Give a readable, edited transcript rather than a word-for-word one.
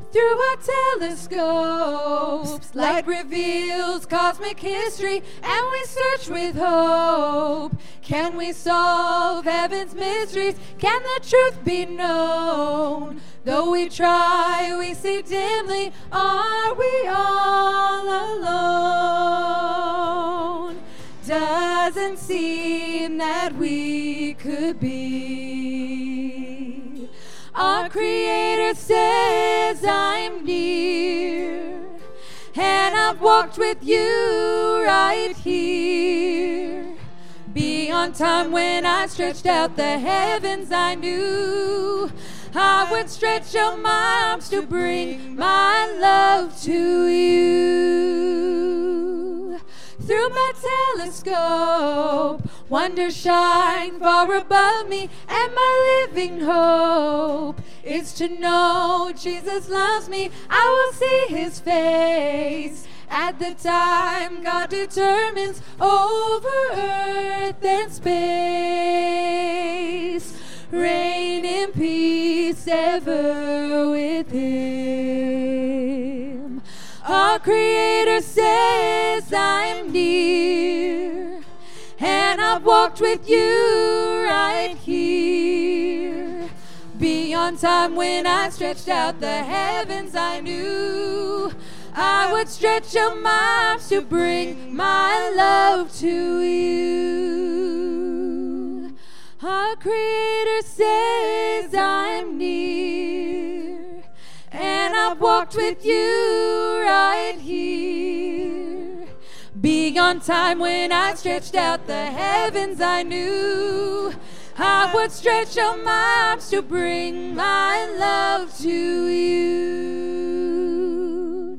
Through our telescopes, light reveals cosmic history, and we search with hope. Can we solve heaven's mysteries? Can the truth be known? Though we try, we see dimly. Are we all alone? Doesn't seem that we could be. Our Creator says, I'm near, and I've walked with you right here. Beyond time, when I stretched out the heavens, I knew I would stretch out my arms to bring my love to you. Through my telescope, wonders shine far above me, and my living hope is to know Jesus loves me. I will see his face at the time God determines over earth and space. Reign in peace ever with him. Our Creator says, I'm near, and I've walked with you right here. Beyond time, when I stretched out the heavens, I knew I would stretch out my arms to bring my love to you. Our Creator says, I'm near, and I've walked with you right here. Beyond time, when I stretched out the heavens, I knew I would stretch out my arms to bring my love to you.